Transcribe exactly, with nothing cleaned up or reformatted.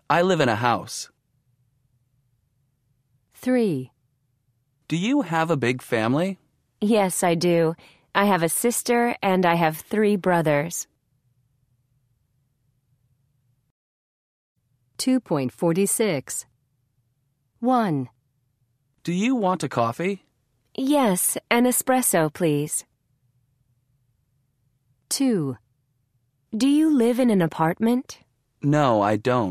I live in a house. three. Do you have a big family? Yes, I do. I have a sister and I have three brothers. two point four six. one. Do you want a coffee? Yes, an espresso, please. two. Do you live in an apartment? No, I don't.